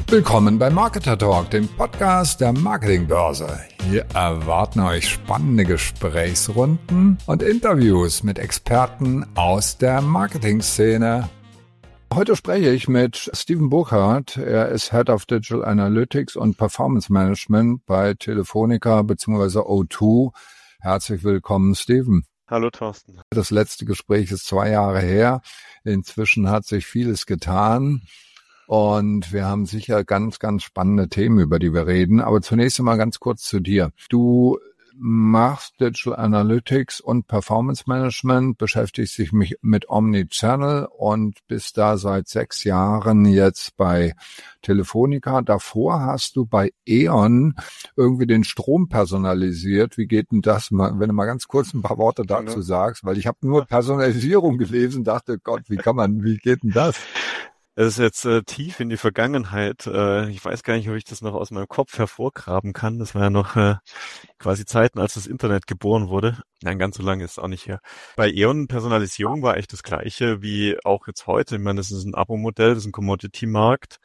Willkommen bei Marketer Talk, dem Podcast der Marketingbörse. Hier erwarten euch spannende Gesprächsrunden und Interviews mit Experten aus der Marketingszene. Heute spreche ich mit Steven Burkhardt. Er ist Head of Digital Analytics und Performance Management bei Telefonica bzw. O2. Herzlich willkommen, Steven. Hallo Thorsten. Das letzte Gespräch ist 2 Jahre her. Inzwischen hat sich vieles getan. Und wir haben sicher ganz, ganz spannende Themen, über die wir reden. Aber zunächst einmal ganz kurz zu dir. Du machst Digital Analytics und Performance Management, beschäftigst dich mit Omnichannel und bist da seit 6 Jahren jetzt bei Telefonica. Davor hast du bei E.ON irgendwie den Strom personalisiert. Wie geht denn das? Wenn du mal ganz kurz ein paar Worte dazu sagst, weil ich habe nur Personalisierung gelesen, dachte, Gott, wie geht denn das? Es ist jetzt tief in die Vergangenheit. Ich weiß gar nicht, ob ich das noch aus meinem Kopf hervorgraben kann. Das war ja noch quasi Zeiten, als das Internet geboren wurde. Nein, ganz so lange ist es auch nicht her. Bei E.ON Personalisierung war echt das Gleiche wie auch jetzt heute. Ich meine, das ist ein Abo-Modell, das ist ein Commodity-Markt.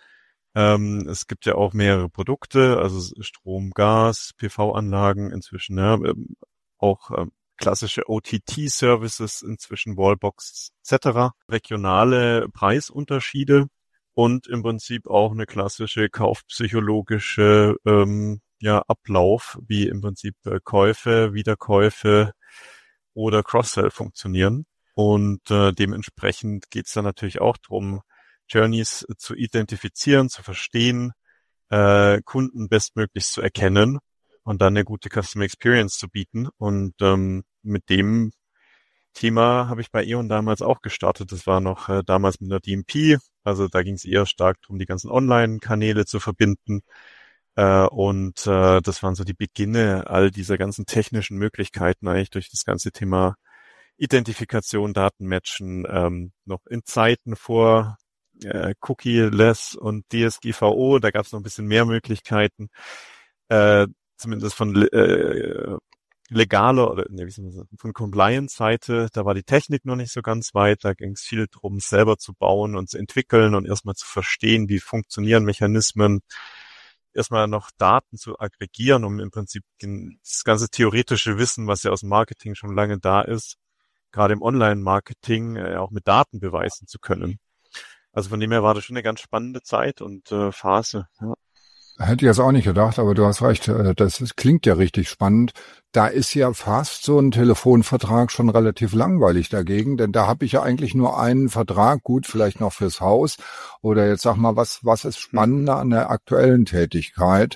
Es gibt ja auch mehrere Produkte, also Strom, Gas, PV-Anlagen inzwischen, ja, auch klassische OTT-Services, inzwischen Wallbox etc., regionale Preisunterschiede und im Prinzip auch eine klassische kaufpsychologische Ablauf, wie im Prinzip Käufe, Wiederkäufe oder Cross-Sell funktionieren. Und dementsprechend geht es dann natürlich auch darum, Journeys zu identifizieren, zu verstehen, Kunden bestmöglichst zu erkennen und dann eine gute Customer Experience zu bieten. Und mit dem Thema habe ich bei E.ON damals auch gestartet. Das war noch damals mit einer DMP. Also da ging es eher stark darum, die ganzen Online-Kanäle zu verbinden. Und das waren so die Beginne all dieser ganzen technischen Möglichkeiten eigentlich durch das ganze Thema Identifikation, Datenmatchen, noch in Zeiten vor Cookie-less und DSGVO. Da gab es noch ein bisschen mehr Möglichkeiten. Zumindest von legaler oder von Compliance-Seite, da war die Technik noch nicht so ganz weit, da ging es viel drum, selber zu bauen und zu entwickeln und erstmal zu verstehen, wie funktionieren Mechanismen, erstmal noch Daten zu aggregieren, um im Prinzip das ganze theoretische Wissen, was ja aus dem Marketing schon lange da ist, gerade im Online-Marketing auch mit Daten beweisen zu können. Also von dem her war das schon eine ganz spannende Zeit und Phase, ja. Hätte ich jetzt auch nicht gedacht, aber du hast recht, klingt ja richtig spannend. Da ist ja fast so ein Telefonvertrag schon relativ langweilig dagegen, denn da habe ich ja eigentlich nur einen Vertrag, gut, vielleicht noch fürs Haus. Oder jetzt sag mal, was ist spannender an der aktuellen Tätigkeit?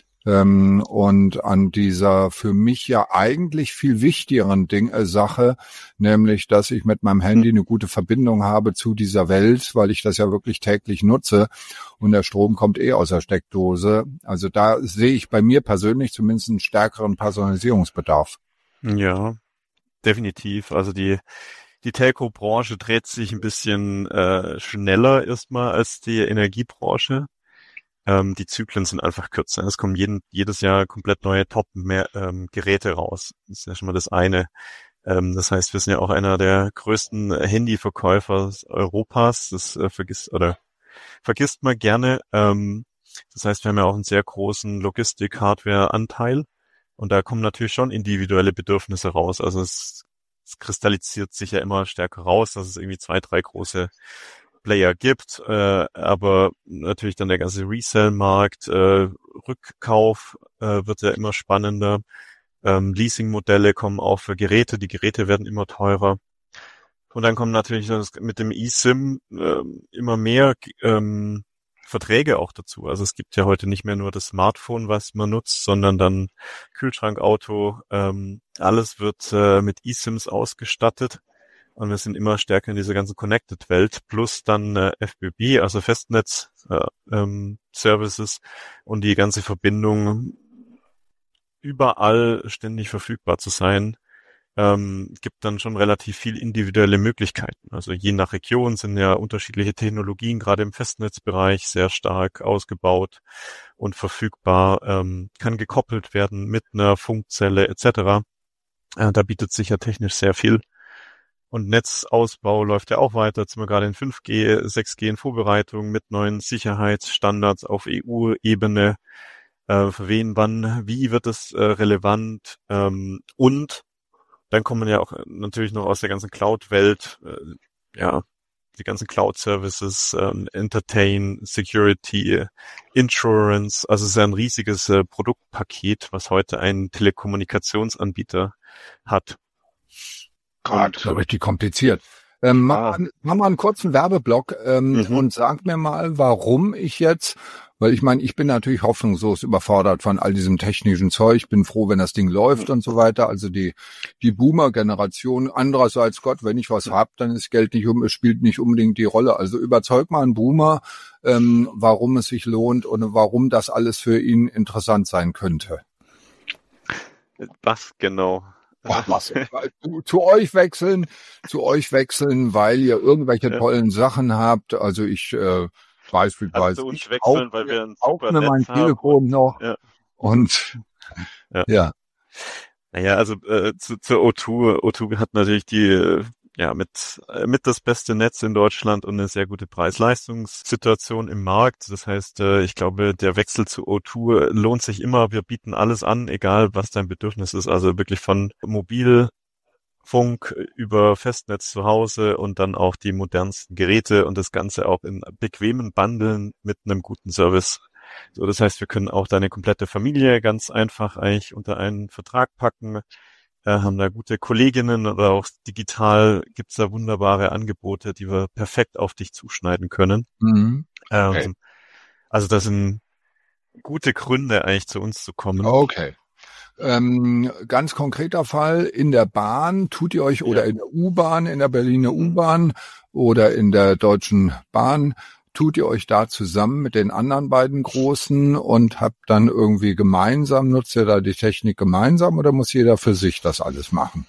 Und an dieser für mich ja eigentlich viel wichtigeren Sache, nämlich, dass ich mit meinem Handy eine gute Verbindung habe zu dieser Welt, weil ich das ja wirklich täglich nutze und der Strom kommt aus der Steckdose. Also da sehe ich bei mir persönlich zumindest einen stärkeren Personalisierungsbedarf. Ja, definitiv. Also die Telco-Branche dreht sich ein bisschen schneller erstmal als die Energiebranche. Die Zyklen sind einfach kürzer. Es kommen jedes Jahr komplett neue Top-Geräte raus. Das ist ja schon mal das eine. Das heißt, wir sind ja auch einer der größten Handyverkäufer Europas. Das vergisst man gerne. Das heißt, wir haben ja auch einen sehr großen Logistik-Hardware-Anteil. Und da kommen natürlich schon individuelle Bedürfnisse raus. Also es kristallisiert sich ja immer stärker raus, dass es irgendwie 2, 3 große Player gibt, aber natürlich dann der ganze Resell-Markt, Rückkauf wird ja immer spannender, Leasing-Modelle kommen auch für Geräte, die Geräte werden immer teurer und dann kommen natürlich mit dem eSIM immer mehr Verträge auch dazu. Also es gibt ja heute nicht mehr nur das Smartphone, was man nutzt, sondern dann Kühlschrank, Auto, alles wird mit eSIMs ausgestattet. Und wir sind immer stärker in dieser ganzen Connected-Welt, plus dann FBB, also Festnetz-Services und die ganze Verbindung überall ständig verfügbar zu sein, gibt dann schon relativ viel individuelle Möglichkeiten. Also je nach Region sind ja unterschiedliche Technologien, gerade im Festnetzbereich, sehr stark ausgebaut und verfügbar, kann gekoppelt werden mit einer Funkzelle etc. Da bietet sich ja technisch sehr viel. Und Netzausbau läuft ja auch weiter. Jetzt sind wir gerade in 5G, 6G in Vorbereitung mit neuen Sicherheitsstandards auf EU-Ebene. Für wen, wann, wie wird es relevant? Und dann kommen ja auch natürlich noch aus der ganzen Cloud-Welt, die ganzen Cloud-Services, Entertain, Security, Insurance. Also es ist ja ein riesiges Produktpaket, was heute ein Telekommunikationsanbieter hat. Gott, richtig kompliziert. Mach mal einen kurzen Werbeblock und sag mir mal, warum ich jetzt, weil ich meine, ich bin natürlich hoffnungslos überfordert von all diesem technischen Zeug. Ich bin froh, wenn das Ding läuft und so weiter. Also die Boomer-Generation. Andererseits, Gott, wenn ich was hab, dann ist Geld es spielt nicht unbedingt die Rolle. Also überzeug mal einen Boomer, warum es sich lohnt und warum das alles für ihn interessant sein könnte. Was genau? Zu euch wechseln, weil ihr irgendwelche tollen Sachen habt. Also ich beispielsweise also zu uns wechseln, weil wir ein super Netz mein Telefon noch und ja. Naja, also zur O2. O2 hat natürlich die mit das beste Netz in Deutschland und eine sehr gute Preis-Leistungssituation im Markt. Das heißt, ich glaube, der Wechsel zu O2 lohnt sich immer. Wir bieten alles an, egal was dein Bedürfnis ist. Also wirklich von Mobilfunk über Festnetz zu Hause und dann auch die modernsten Geräte und das Ganze auch in bequemen Bundeln mit einem guten Service. So, das heißt, wir können auch deine komplette Familie ganz einfach eigentlich unter einen Vertrag packen. Haben da gute Kolleginnen oder auch digital gibt's da wunderbare Angebote, die wir perfekt auf dich zuschneiden können. Okay. Also das sind gute Gründe eigentlich zu uns zu kommen. Okay. Ganz konkreter Fall, in der Bahn tut ihr euch oder in der U-Bahn, in der Berliner U-Bahn oder in der Deutschen Bahn, tut ihr euch da zusammen mit den anderen beiden Großen und habt dann irgendwie gemeinsam, nutzt ihr da die Technik gemeinsam oder muss jeder für sich das alles machen?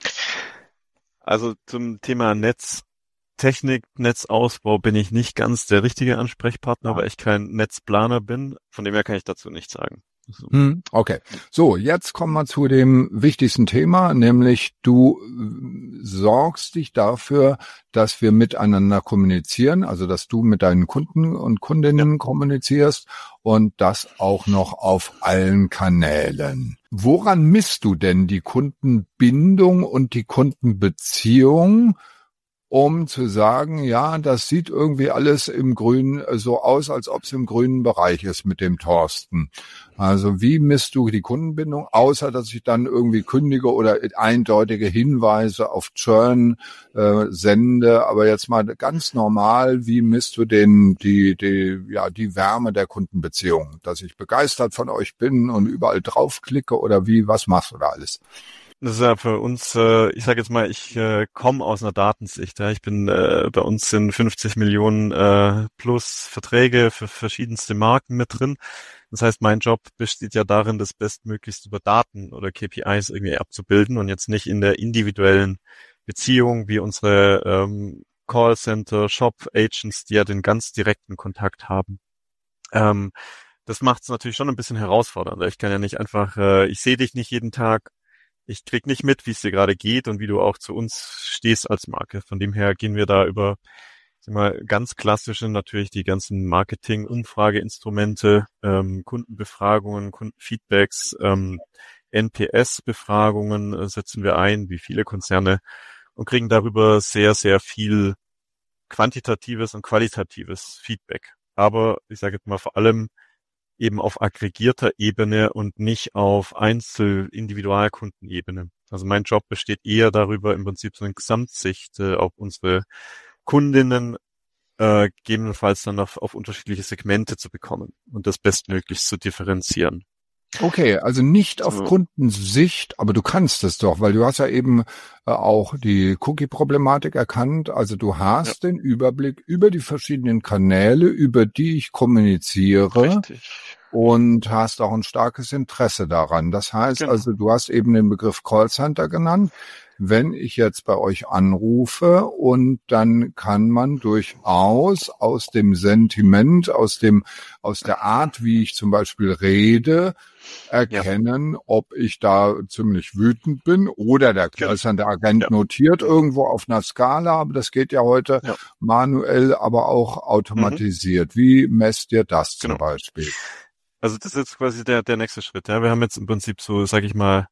Also zum Thema Netztechnik, Netzausbau bin ich nicht ganz der richtige Ansprechpartner, weil ich kein Netzplaner bin. Von dem her kann ich dazu nichts sagen. Okay. So, jetzt kommen wir zu dem wichtigsten Thema, nämlich du sorgst dich dafür, dass wir miteinander kommunizieren, also dass du mit deinen Kunden und Kundinnen kommunizierst und das auch noch auf allen Kanälen. Woran misst du denn die Kundenbindung und die Kundenbeziehung, um zu sagen, ja, das sieht irgendwie alles im Grünen so aus, als ob es im grünen Bereich ist mit dem Thorsten. Also wie misst du die Kundenbindung, außer dass ich dann irgendwie kündige oder eindeutige Hinweise auf Churn sende, aber jetzt mal ganz normal, wie misst du die Wärme der Kundenbeziehung, dass ich begeistert von euch bin und überall draufklicke oder was machst du da alles? Das ist ja für uns, ich sage jetzt mal, ich komme aus einer Datensicht. Ja. Ich bin, bei uns sind 50 Millionen plus Verträge für verschiedenste Marken mit drin. Das heißt, mein Job besteht ja darin, das bestmöglichst über Daten oder KPIs irgendwie abzubilden und jetzt nicht in der individuellen Beziehung wie unsere Callcenter, Shop-Agents, die ja den ganz direkten Kontakt haben. Das macht es natürlich schon ein bisschen herausfordernder. Ich kann ja nicht einfach, ich sehe dich nicht jeden Tag, ich krieg nicht mit, wie es dir gerade geht und wie du auch zu uns stehst als Marke. Von dem her gehen wir da über, ganz klassische natürlich die ganzen Marketing-Umfrageinstrumente, Kundenbefragungen, Kundenfeedbacks, NPS-Befragungen setzen wir ein, wie viele Konzerne, und kriegen darüber sehr, sehr viel quantitatives und qualitatives Feedback. Aber ich sage jetzt mal vor allem eben auf aggregierter Ebene und nicht auf Individualkundenebene. Also mein Job besteht eher darüber, im Prinzip so eine Gesamtsicht auf unsere Kundinnen, gegebenenfalls dann auf unterschiedliche Segmente zu bekommen und das bestmöglichst zu differenzieren. Okay, also nicht auf Kundensicht, aber du kannst es doch, weil du hast ja eben auch die Cookie-Problematik erkannt. Also du hast den Überblick über die verschiedenen Kanäle, über die ich kommuniziere. Richtig. Und hast auch ein starkes Interesse daran. Das heißt also, du hast eben den Begriff Callcenter genannt. wenn ich jetzt bei euch anrufe und dann kann man durchaus aus dem Sentiment, aus der Art, wie ich zum Beispiel rede, erkennen, ob ich da ziemlich wütend bin oder der Agent notiert irgendwo auf einer Skala, aber das geht ja heute manuell, aber auch automatisiert. Wie messt ihr das zum Beispiel? Also das ist jetzt quasi der nächste Schritt. Ja, wir haben jetzt im Prinzip so, sage ich mal,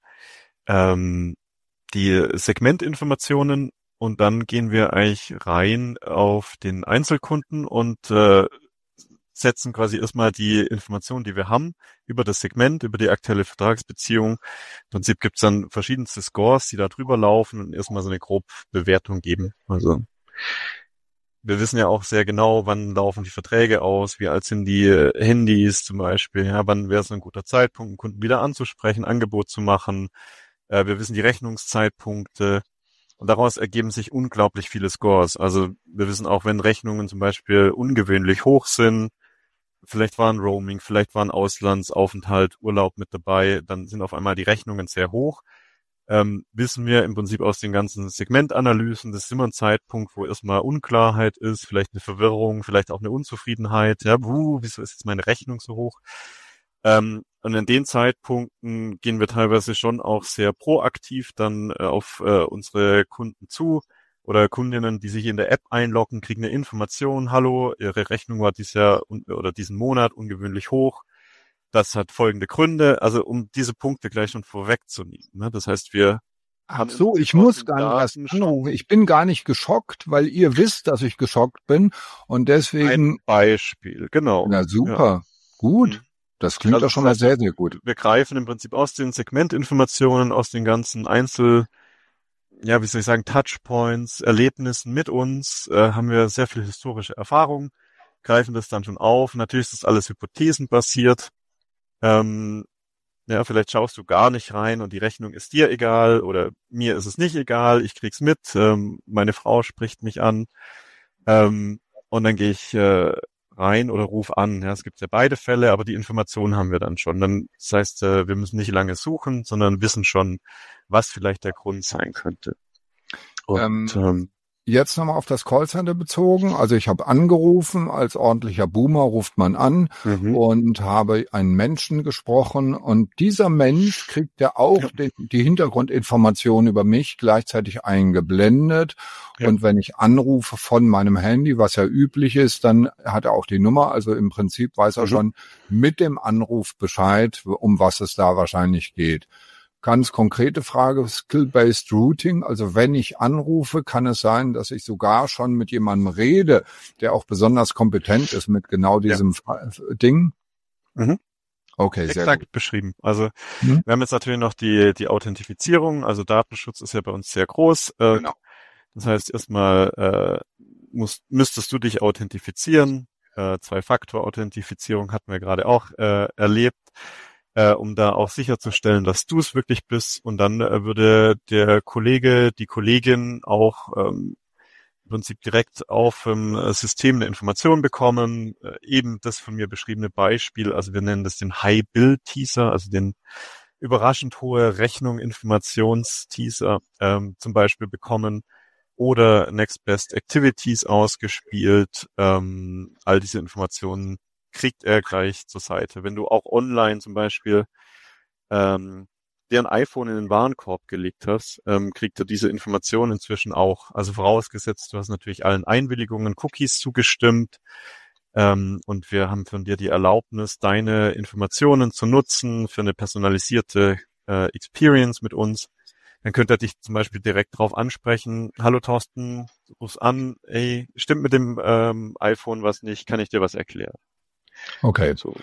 die Segmentinformationen und dann gehen wir eigentlich rein auf den Einzelkunden und setzen quasi erstmal die Informationen, die wir haben, über das Segment, über die aktuelle Vertragsbeziehung. Im Prinzip gibt's dann verschiedenste Scores, die da drüber laufen und erstmal so eine grobe Bewertung geben. Also wir wissen ja auch sehr genau, wann laufen die Verträge aus, wie alt sind die Handys zum Beispiel, ja, wann wäre es ein guter Zeitpunkt, einen Kunden wieder anzusprechen, Angebot zu machen. Wir wissen die Rechnungszeitpunkte und daraus ergeben sich unglaublich viele Scores. Also wir wissen auch, wenn Rechnungen zum Beispiel ungewöhnlich hoch sind, vielleicht war ein Roaming, vielleicht war ein Auslandsaufenthalt, Urlaub mit dabei, dann sind auf einmal die Rechnungen sehr hoch. Wissen wir im Prinzip aus den ganzen Segmentanalysen, das ist immer ein Zeitpunkt, wo erstmal Unklarheit ist, vielleicht eine Verwirrung, vielleicht auch eine Unzufriedenheit. Ja, wieso ist jetzt meine Rechnung so hoch? Und in den Zeitpunkten gehen wir teilweise schon auch sehr proaktiv dann auf unsere Kunden zu oder Kundinnen, die sich in der App einloggen, kriegen eine Information, hallo, Ihre Rechnung war dieses Jahr oder diesen Monat ungewöhnlich hoch. Das hat folgende Gründe, also um diese Punkte gleich schon vorwegzunehmen. Ne? Das heißt, wir Ach so, ich muss gar nicht erst anrufen. Ich bin gar nicht geschockt, weil ihr wisst, dass ich geschockt bin und deswegen... Ein Beispiel, genau. Na super, gut. Das klingt doch schon mal sehr, sehr gut. Wir greifen im Prinzip aus den Segmentinformationen, aus den ganzen Touchpoints, Erlebnissen mit uns, haben wir sehr viel historische Erfahrung, greifen das dann schon auf. Natürlich ist das alles hypothesenbasiert. Vielleicht schaust du gar nicht rein und die Rechnung ist dir egal oder mir ist es nicht egal, ich krieg's mit, meine Frau spricht mich an und dann gehe ich rein oder ruf an. Ja, es gibt ja beide Fälle, aber die Informationen haben wir dann schon. Das heißt, wir müssen nicht lange suchen, sondern wissen schon, was vielleicht der Grund sein könnte. Und jetzt nochmal auf das Callcenter bezogen. Also ich habe angerufen, als ordentlicher Boomer ruft man an und habe einen Menschen gesprochen und dieser Mensch kriegt ja auch die Hintergrundinformationen über mich gleichzeitig eingeblendet. Ja. Und wenn ich anrufe von meinem Handy, was ja üblich ist, dann hat er auch die Nummer. Also im Prinzip weiß er schon mit dem Anruf Bescheid, um was es da wahrscheinlich geht. Ganz konkrete Frage, Skill-Based Routing. Also wenn ich anrufe, kann es sein, dass ich sogar schon mit jemandem rede, der auch besonders kompetent ist mit genau diesem Ding? Okay, sehr exakt gut. Beschrieben. Also wir haben jetzt natürlich noch die Authentifizierung. Also Datenschutz ist ja bei uns sehr groß. Genau. Das heißt, erstmal müsstest du dich authentifizieren. 2-Faktor-Authentifizierung hatten wir gerade auch erlebt. Um da auch sicherzustellen, dass du es wirklich bist. Und dann würde der Kollege, die Kollegin auch im Prinzip direkt auf dem System eine Information bekommen. Eben das von mir beschriebene Beispiel, also wir nennen das den High-Bill-Teaser, also den überraschend hohe Rechnung-Informations-Teaser zum Beispiel bekommen oder Next Best Activities ausgespielt. All diese Informationen kriegt er gleich zur Seite. Wenn du auch online zum Beispiel deren iPhone in den Warenkorb gelegt hast, kriegt er diese Information inzwischen auch. Also vorausgesetzt, du hast natürlich allen Einwilligungen, Cookies zugestimmt und wir haben von dir die Erlaubnis, deine Informationen zu nutzen für eine personalisierte Experience mit uns. Dann könnte er dich zum Beispiel direkt drauf ansprechen. Hallo Thorsten, du rufst an, ey, stimmt mit dem iPhone was nicht, kann ich dir was erklären? Okay. So.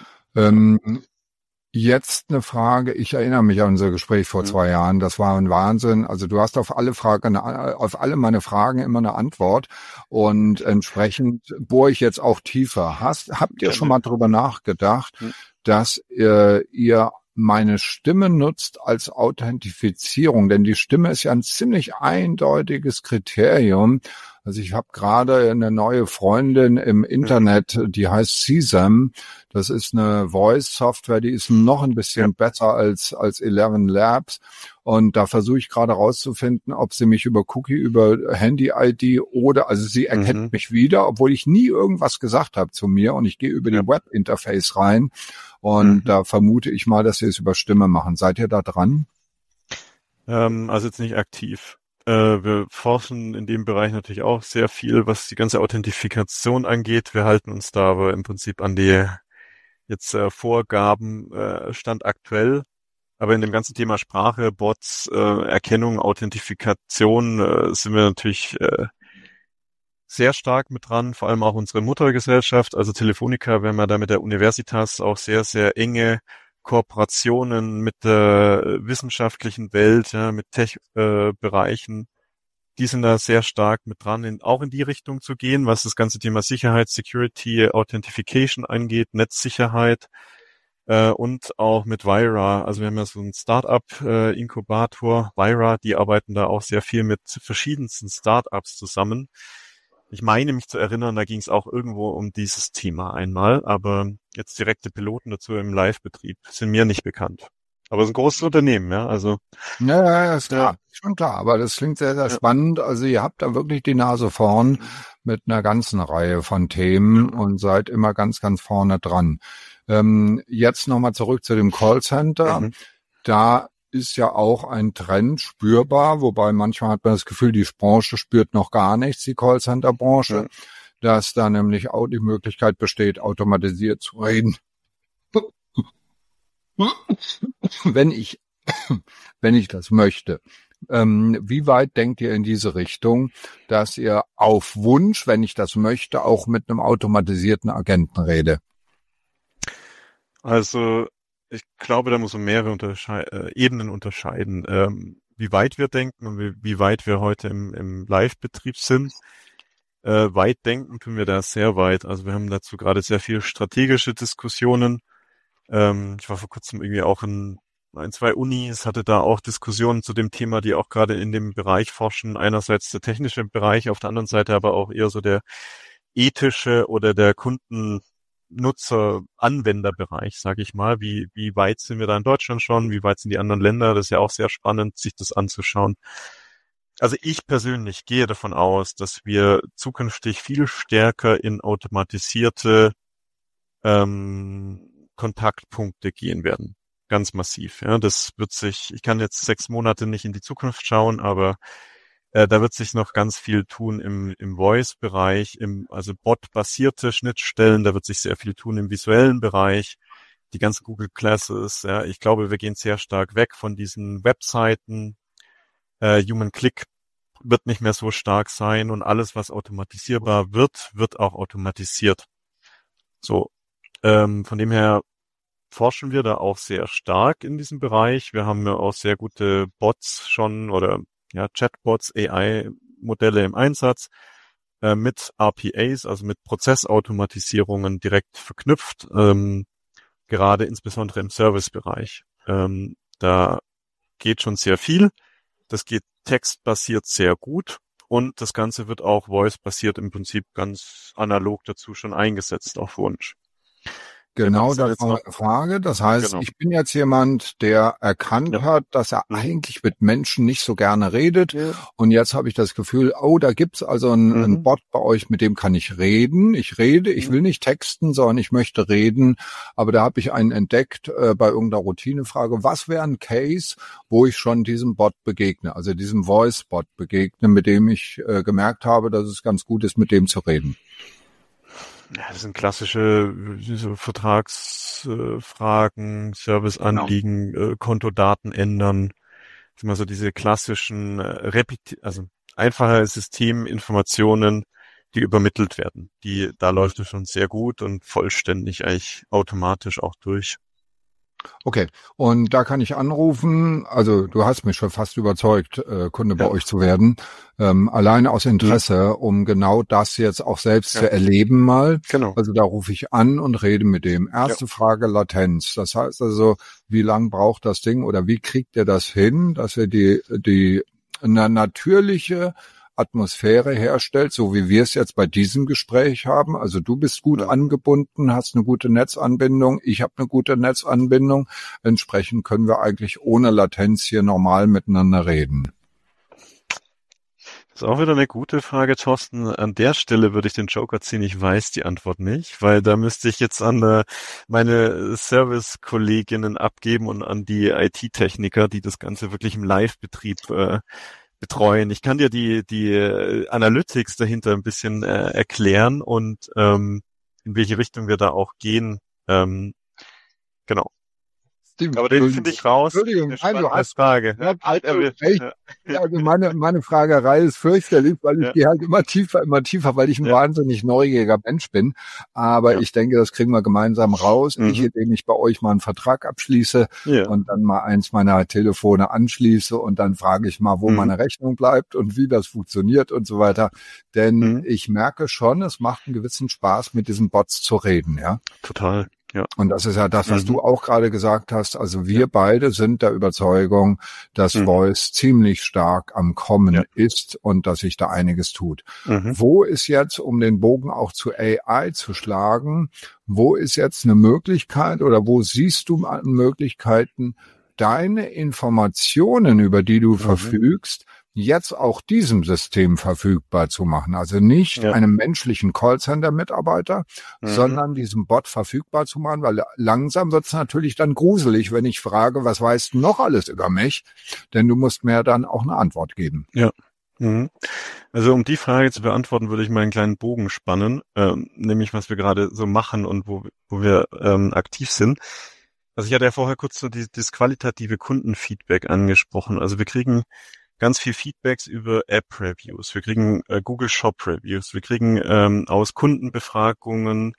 Jetzt eine Frage. Ich erinnere mich an unser Gespräch vor 2 Jahren. Das war ein Wahnsinn. Also du hast auf alle meine Fragen immer eine Antwort und entsprechend bohre ich jetzt auch tiefer. Habt ihr schon mal drüber nachgedacht, dass ihr meine Stimme nutzt als Authentifizierung? Denn die Stimme ist ja ein ziemlich eindeutiges Kriterium, Also ich habe gerade eine neue Freundin im Internet, die heißt Sesam. Das ist eine Voice-Software, die ist noch ein bisschen besser als 11 Labs. Und da versuche ich gerade rauszufinden, ob sie mich über Cookie, über Handy-ID oder, also sie erkennt mich wieder, obwohl ich nie irgendwas gesagt habe zu mir, und ich gehe über die Web-Interface rein. Und da vermute ich mal, dass sie es über Stimme machen. Seid ihr da dran? Also jetzt nicht aktiv. Wir forschen in dem Bereich natürlich auch sehr viel, was die ganze Authentifikation angeht. Wir halten uns da aber im Prinzip an die jetzt Vorgaben Stand aktuell. Aber in dem ganzen Thema Sprache, Bots, Erkennung, Authentifikation sind wir natürlich sehr stark mit dran, vor allem auch unsere Muttergesellschaft, also Telefonica. Wir haben ja da mit der Universitas auch sehr, sehr enge Kooperationen mit der wissenschaftlichen Welt, ja, mit Tech-Bereichen. Die sind da sehr stark mit dran, auch in die Richtung zu gehen, was das ganze Thema Sicherheit, Security, Authentification angeht, Netzsicherheit. Und auch mit Vyra, also wir haben ja so einen Startup-Inkubator, Vyra, die arbeiten da auch sehr viel mit verschiedensten Startups zusammen. Ich meine mich zu erinnern, da ging es auch irgendwo um dieses Thema einmal, aber jetzt direkte Piloten dazu im Live-Betrieb sind mir nicht bekannt. Aber es ist ein großes Unternehmen, ja, also. Ja, ist klar, schon klar, aber das klingt sehr, sehr spannend. Also ihr habt da wirklich die Nase vorn mit einer ganzen Reihe von Themen und seid immer ganz, ganz vorne dran. Jetzt nochmal zurück zu dem Callcenter. Da ist ja auch ein Trend spürbar, wobei manchmal hat man das Gefühl, die Branche spürt noch gar nichts, die Callcenter-Branche, dass da nämlich auch die Möglichkeit besteht, automatisiert zu reden. Wenn ich das möchte. Wie weit denkt ihr in diese Richtung, dass ihr auf Wunsch, wenn ich das möchte, auch mit einem automatisierten Agenten rede? Also ich glaube, da muss man mehrere Ebenen unterscheiden, wie weit wir denken und wie weit wir heute im Live-Betrieb sind. Weit denken tun wir da sehr weit. Also wir haben dazu gerade sehr viel strategische Diskussionen. Ich war vor kurzem irgendwie auch in ein, zwei Unis, hatte da auch Diskussionen zu dem Thema, die auch gerade in dem Bereich forschen. Einerseits der technische Bereich, auf der anderen Seite aber auch eher so der ethische oder der Nutzer-Anwenderbereich, sage ich mal. Wie weit sind wir da in Deutschland schon? Wie weit sind die anderen Länder? Das ist ja auch sehr spannend, sich das anzuschauen. Also ich persönlich gehe davon aus, dass wir zukünftig viel stärker in automatisierte Kontaktpunkte gehen werden. Ganz massiv. Ja, das wird sich, ich kann jetzt 6 Monate nicht in die Zukunft schauen, aber da wird sich noch ganz viel tun im Voice-Bereich, also Bot-basierte Schnittstellen, da wird sich sehr viel tun im visuellen Bereich, die ganzen Google Classes, ja, ich glaube, wir gehen sehr stark weg von diesen Webseiten, Human Click wird nicht mehr so stark sein und alles, was automatisierbar wird auch automatisiert. So, von dem her forschen wir da auch sehr stark in diesem Bereich. Wir haben ja auch sehr gute Bots schon oder Chatbots, AI-Modelle im Einsatz mit RPAs, also mit Prozessautomatisierungen direkt verknüpft, gerade insbesondere im Servicebereich. Da geht schon sehr viel. Das geht textbasiert sehr gut und das Ganze wird auch voice-basiert im Prinzip ganz analog dazu schon eingesetzt auf Wunsch. Genau, das war eine Frage. Das heißt, Ich bin jetzt jemand, der erkannt hat, dass er eigentlich mit Menschen nicht so gerne redet. Ja. Und jetzt habe ich das Gefühl, da gibt's also einen Bot bei euch, mit dem kann ich reden. Ich will nicht texten, sondern ich möchte reden. Aber da habe ich einen entdeckt bei irgendeiner Routinefrage. Was wäre ein Case, wo ich schon diesem Bot begegne, also diesem Voice-Bot begegne, mit dem ich gemerkt habe, dass es ganz gut ist, mit dem zu reden? Ja, das sind klassische Vertragsfragen, Serviceanliegen, Kontodaten ändern. Das sind immer so diese klassischen also einfache Systeminformationen, die übermittelt werden. Da läuft es schon sehr gut und vollständig eigentlich automatisch auch durch. Okay, und da kann ich anrufen, also du hast mich schon fast überzeugt, Kunde bei euch zu werden, alleine aus Interesse, um genau das jetzt auch selbst zu erleben mal. Genau. Also da rufe ich an und rede mit dem. Erste Frage, Latenz. Das heißt also, wie lang braucht das Ding oder wie kriegt ihr das hin, dass ihr die eine natürliche Atmosphäre herstellt, so wie wir es jetzt bei diesem Gespräch haben. Also du bist gut angebunden, hast eine gute Netzanbindung, ich habe eine gute Netzanbindung. Entsprechend können wir eigentlich ohne Latenz hier normal miteinander reden. Das ist auch wieder eine gute Frage, Thorsten. An der Stelle würde ich den Joker ziehen. Ich weiß die Antwort nicht, weil da müsste ich jetzt an meine Service-Kolleginnen abgeben und an die IT-Techniker, die das Ganze wirklich im Live-Betrieb betreuen. Ich kann dir die Analytics dahinter ein bisschen erklären und in welche Richtung wir da auch gehen. Genau. Aber den finde ich raus. Entschuldigung, nein, du hast Frage. Ja, also meine Fragerei ist fürchterlich, weil ich gehe halt immer tiefer, weil ich ein wahnsinnig neugieriger Mensch bin. Aber ich denke, das kriegen wir gemeinsam raus. Ich, indem ich bei euch mal einen Vertrag abschließe und dann mal eins meiner Telefone anschließe und dann frage ich mal, wo meine Rechnung bleibt und wie das funktioniert und so weiter. Denn ich merke schon, es macht einen gewissen Spaß, mit diesen Bots zu reden, ja. Total. Ja. Und das ist ja das, was du auch gerade gesagt hast. Also wir beide sind der Überzeugung, dass Voice ziemlich stark am Kommen ist und dass sich da einiges tut. Wo ist jetzt, um den Bogen auch zu AI zu schlagen, wo ist jetzt eine Möglichkeit oder wo siehst du Möglichkeiten, deine Informationen, über die du verfügst, jetzt auch diesem System verfügbar zu machen. Also nicht einem menschlichen Callcenter-Mitarbeiter, sondern diesem Bot verfügbar zu machen, weil langsam wird es natürlich dann gruselig, wenn ich frage, was weißt du noch alles über mich? Denn du musst mir dann auch eine Antwort geben. Ja. Also um die Frage zu beantworten, würde ich mal einen kleinen Bogen spannen, nämlich was wir gerade so machen und wo wir aktiv sind. Also ich hatte ja vorher kurz so das qualitative Kundenfeedback angesprochen. Also wir kriegen ganz viel Feedbacks über App-Reviews. Wir kriegen Google Shop-Reviews. Wir kriegen aus Kundenbefragungen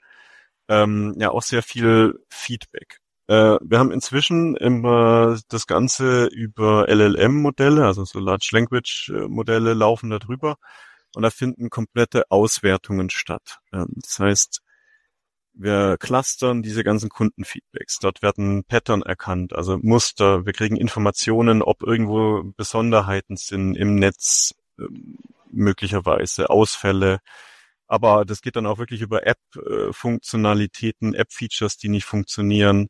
auch sehr viel Feedback. Wir haben inzwischen immer das Ganze über LLM-Modelle, also so Large Language Modelle laufen da drüber und da finden komplette Auswertungen statt. Das heißt, wir clustern diese ganzen Kundenfeedbacks. Dort werden Pattern erkannt, also Muster. Wir kriegen Informationen, ob irgendwo Besonderheiten sind im Netz, möglicherweise Ausfälle. Aber das geht dann auch wirklich über App-Funktionalitäten, App-Features, die nicht funktionieren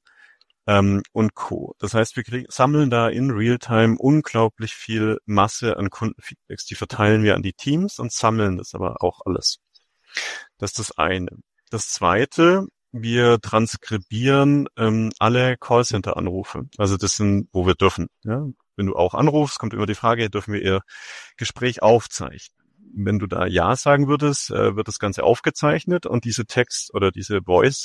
und Co. Das heißt, wir sammeln da in Realtime unglaublich viel Masse an Kundenfeedbacks. Die verteilen wir an die Teams und sammeln das aber auch alles. Das ist das eine. Das zweite, wir transkribieren alle Callcenter-Anrufe. Also das sind, wo wir dürfen. Ja? Wenn du auch anrufst, kommt immer die Frage, dürfen wir Ihr Gespräch aufzeichnen? Wenn du da Ja sagen würdest, wird das Ganze aufgezeichnet und diese Text- oder diese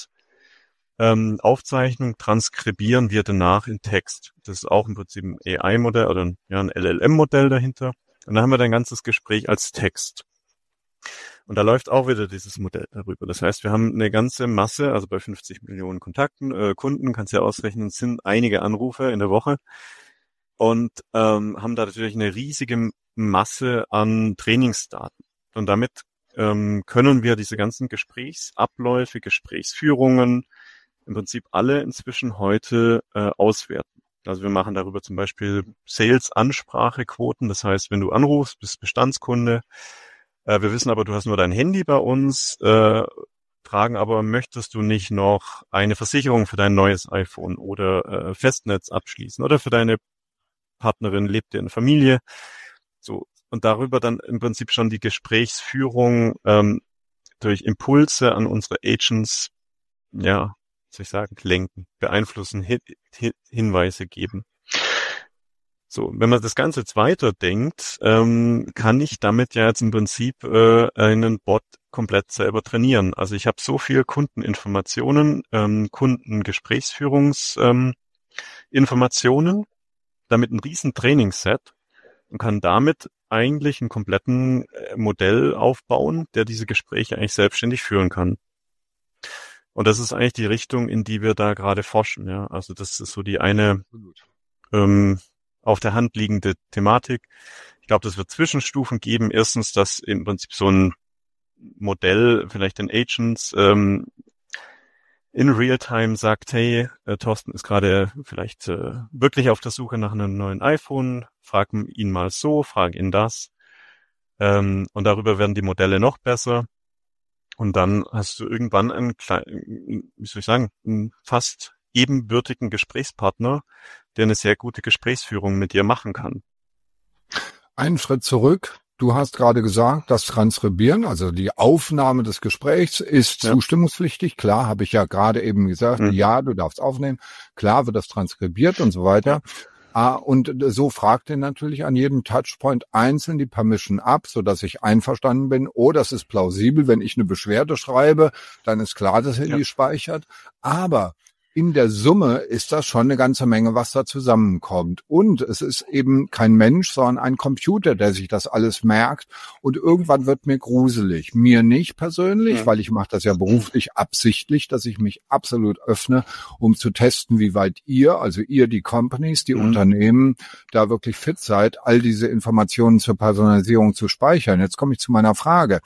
Voice-Aufzeichnung transkribieren wir danach in Text. Das ist auch im Prinzip ein AI-Modell oder ein LLM-Modell dahinter. Und dann haben wir dein ganzes Gespräch als Text. Und da läuft auch wieder dieses Modell darüber. Das heißt, wir haben eine ganze Masse, also bei 50 Millionen Kunden, kannst du ja ausrechnen, sind einige Anrufe in der Woche und haben da natürlich eine riesige Masse an Trainingsdaten. Und damit können wir diese ganzen Gesprächsabläufe, Gesprächsführungen im Prinzip alle inzwischen heute auswerten. Also wir machen darüber zum Beispiel Sales-Ansprachequoten. Das heißt, wenn du anrufst, bist Bestandskunde, wir wissen aber, du hast nur dein Handy bei uns, fragen aber, möchtest du nicht noch eine Versicherung für dein neues iPhone oder Festnetz abschließen oder für deine Partnerin, lebt ihr in der Familie? So. Und darüber dann im Prinzip schon die Gesprächsführung durch Impulse an unsere Agents, lenken, beeinflussen, Hinweise geben. So, wenn man das Ganze jetzt weiterdenkt, kann ich damit ja jetzt im Prinzip einen Bot komplett selber trainieren. Also ich habe so viel Kundeninformationen, Kundengesprächsführungsinformationen, damit ein riesen Trainingsset und kann damit eigentlich einen kompletten Modell aufbauen, der diese Gespräche eigentlich selbstständig führen kann. Und das ist eigentlich die Richtung, in die wir da gerade forschen. Ja, also das ist so die eine auf der Hand liegende Thematik. Ich glaube, das wird Zwischenstufen geben. Erstens, dass im Prinzip so ein Modell vielleicht den Agents in Realtime sagt, hey, Thorsten ist gerade vielleicht wirklich auf der Suche nach einem neuen iPhone, frag ihn mal so, frag ihn das. Und darüber werden die Modelle noch besser. Und dann hast du irgendwann wie soll ich sagen, einen fast ebenbürtigen Gesprächspartner, der eine sehr gute Gesprächsführung mit dir machen kann. Einen Schritt zurück. Du hast gerade gesagt, das Transkribieren, also die Aufnahme des Gesprächs ist zustimmungspflichtig. Klar, habe ich ja gerade eben gesagt, ja, du darfst aufnehmen. Klar wird das transkribiert und so weiter. Und so fragt ihr natürlich an jedem Touchpoint einzeln die Permission ab, so dass ich einverstanden bin. Oh, das ist plausibel. Wenn ich eine Beschwerde schreibe, dann ist klar, dass er die speichert. Aber in der Summe ist das schon eine ganze Menge, was da zusammenkommt. Und es ist eben kein Mensch, sondern ein Computer, der sich das alles merkt. Und irgendwann wird mir gruselig. Mir nicht persönlich, weil ich mache das ja beruflich absichtlich, dass ich mich absolut öffne, um zu testen, wie weit ihr, also ihr, die Companies, die Unternehmen, da wirklich fit seid, all diese Informationen zur Personalisierung zu speichern. Jetzt komme ich zu meiner Frage.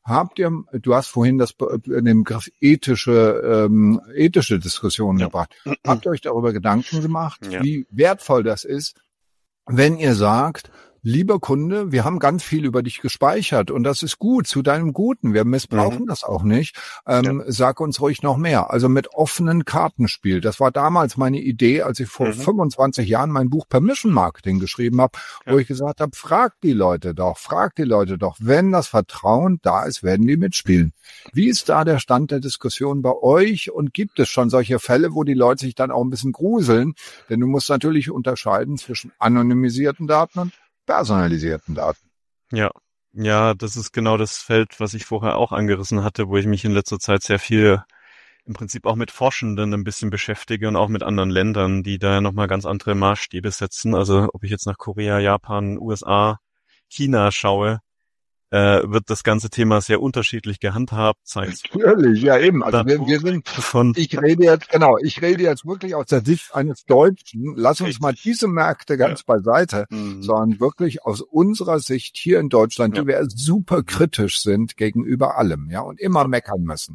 Du hast vorhin in dem Begriff ethische Diskussionen gebracht. Habt ihr euch darüber Gedanken gemacht, wie wertvoll das ist, wenn ihr sagt, lieber Kunde, wir haben ganz viel über dich gespeichert und das ist gut, zu deinem Guten. Wir missbrauchen das auch nicht. Sag uns ruhig noch mehr. Also mit offenen Kartenspiel. Das war damals meine Idee, als ich vor 25 Jahren mein Buch Permission Marketing geschrieben habe, wo ich gesagt habe, frag die Leute doch. Wenn das Vertrauen da ist, werden die mitspielen. Wie ist da der Stand der Diskussion bei euch und gibt es schon solche Fälle, wo die Leute sich dann auch ein bisschen gruseln? Denn du musst natürlich unterscheiden zwischen anonymisierten Daten und personalisierten Daten. Ja, das ist genau das Feld, was ich vorher auch angerissen hatte, wo ich mich in letzter Zeit sehr viel im Prinzip auch mit Forschenden ein bisschen beschäftige und auch mit anderen Ländern, die da nochmal ganz andere Maßstäbe setzen. Also ob ich jetzt nach Korea, Japan, USA, China schaue, wird das ganze Thema sehr unterschiedlich gehandhabt. Natürlich, ja eben. Also wir sind, ich rede jetzt wirklich aus der Sicht eines Deutschen. Lass uns mal diese Märkte ganz beiseite, sondern wirklich aus unserer Sicht hier in Deutschland, die wir super kritisch sind gegenüber allem, ja, und immer meckern müssen.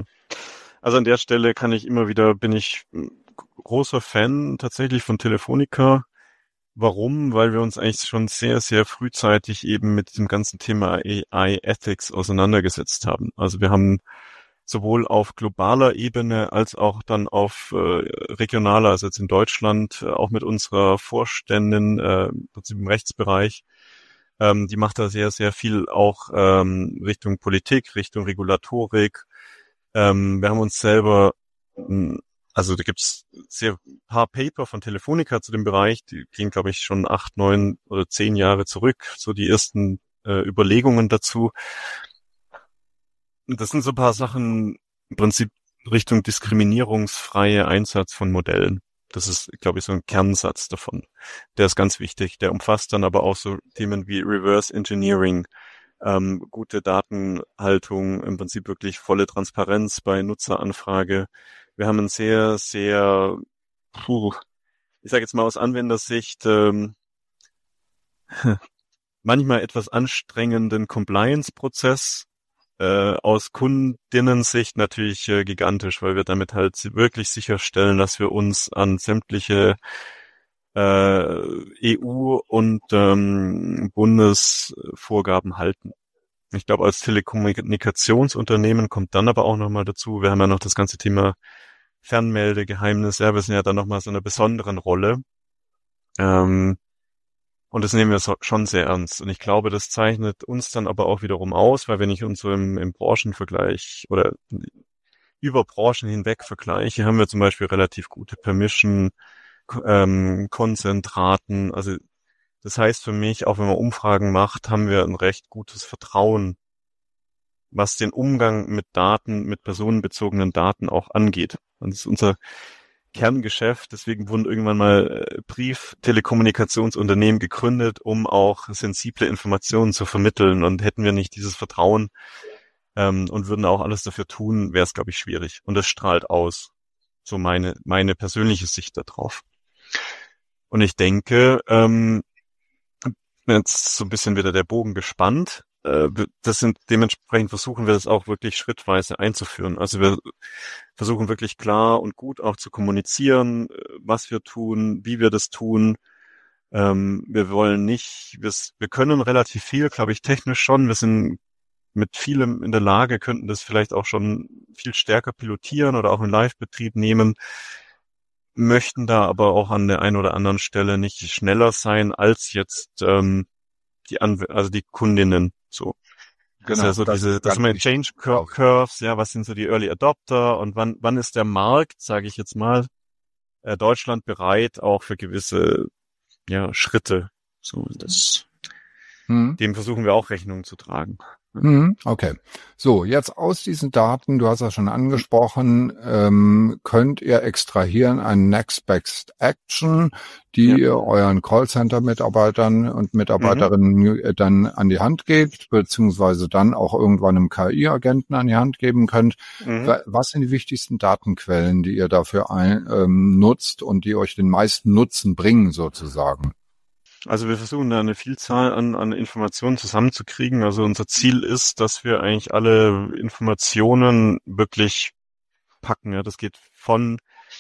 Also an der Stelle bin ich großer Fan tatsächlich von Telefonica. Warum? Weil wir uns eigentlich schon sehr, sehr frühzeitig eben mit dem ganzen Thema AI Ethics auseinandergesetzt haben. Also wir haben sowohl auf globaler Ebene als auch dann auf regionaler, also jetzt in Deutschland, auch mit unserer Vorständin im Prinzip im Rechtsbereich, die macht da sehr, sehr viel auch Richtung Politik, Richtung Regulatorik. Wir haben uns selber also da gibt's sehr paar Paper von Telefonica zu dem Bereich, die gehen, glaube ich, schon 8, 9 oder 10 Jahre zurück, so die ersten Überlegungen dazu. Und das sind so ein paar Sachen im Prinzip Richtung diskriminierungsfreie Einsatz von Modellen. Das ist, glaube ich, so ein Kernsatz davon. Der ist ganz wichtig. Der umfasst dann aber auch so Themen wie Reverse Engineering, gute Datenhaltung, im Prinzip wirklich volle Transparenz bei Nutzeranfrage. Wir haben einen sehr, sehr, ich sage jetzt mal aus Anwendersicht, manchmal etwas anstrengenden Compliance-Prozess, aus Kundinnensicht natürlich gigantisch, weil wir damit halt wirklich sicherstellen, dass wir uns an sämtliche EU- und Bundesvorgaben halten. Ich glaube, als Telekommunikationsunternehmen kommt dann aber auch nochmal dazu, wir haben ja noch das ganze Thema Fernmeldegeheimnis, ja, wir sind ja dann nochmal so einer besonderen Rolle. Und das nehmen wir schon sehr ernst. Und ich glaube, das zeichnet uns dann aber auch wiederum aus, weil wenn ich uns so im Branchenvergleich oder über Branchen hinweg vergleiche, haben wir zum Beispiel relativ gute Permission, Konzentraten. Also das heißt für mich, auch wenn man Umfragen macht, haben wir ein recht gutes Vertrauen, was den Umgang mit Daten, mit personenbezogenen Daten auch angeht. Und das ist unser Kerngeschäft. Deswegen wurden irgendwann mal Brieftelekommunikationsunternehmen gegründet, um auch sensible Informationen zu vermitteln. Und hätten wir nicht dieses Vertrauen und würden auch alles dafür tun, wäre es, glaube ich, schwierig. Und das strahlt aus. So meine persönliche Sicht darauf. Und ich denke, jetzt so ein bisschen wieder der Bogen gespannt. Dementsprechend versuchen wir das auch wirklich schrittweise einzuführen. Also wir versuchen wirklich klar und gut auch zu kommunizieren, was wir tun, wie wir das tun, Wir wollen nicht, wir können relativ viel, glaube ich, technisch schon. Wir sind mit vielem in der Lage, könnten das vielleicht auch schon viel stärker pilotieren oder auch in Live-Betrieb nehmen, möchten da aber auch an der einen oder anderen Stelle nicht schneller sein als jetzt die Kundinnen. So. Das ist ja so das sind wir Change Curves, ja, was sind so die Early Adopter und wann ist der Markt, sage ich jetzt mal, Deutschland bereit auch für gewisse Schritte. So, dem versuchen wir auch Rechnung zu tragen. Okay. So, jetzt aus diesen Daten, du hast das schon angesprochen, könnt ihr extrahieren ein Next Best Action, die ihr euren Callcenter-Mitarbeitern und Mitarbeiterinnen dann an die Hand gebt, beziehungsweise dann auch irgendwann einem KI-Agenten an die Hand geben könnt. Was sind die wichtigsten Datenquellen, die ihr dafür nutzt und die euch den meisten Nutzen bringen, sozusagen? Also wir versuchen da eine Vielzahl an Informationen zusammenzukriegen. Also unser Ziel ist, dass wir eigentlich alle Informationen wirklich packen. Ja, das geht von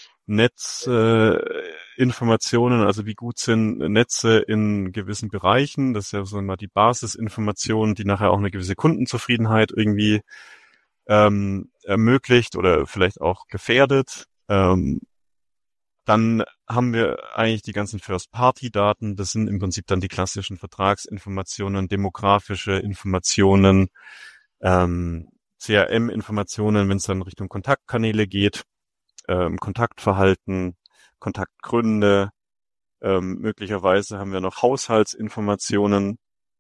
Netzinformationen, also wie gut sind Netze in gewissen Bereichen. Das ist ja so mal die Basisinformation, die nachher auch eine gewisse Kundenzufriedenheit irgendwie ermöglicht oder vielleicht auch gefährdet. Dann haben wir eigentlich die ganzen First-Party-Daten. Das sind im Prinzip dann die klassischen Vertragsinformationen, demografische Informationen, CRM-Informationen, wenn es dann Richtung Kontaktkanäle geht, Kontaktverhalten, Kontaktgründe. Möglicherweise haben wir noch Haushaltsinformationen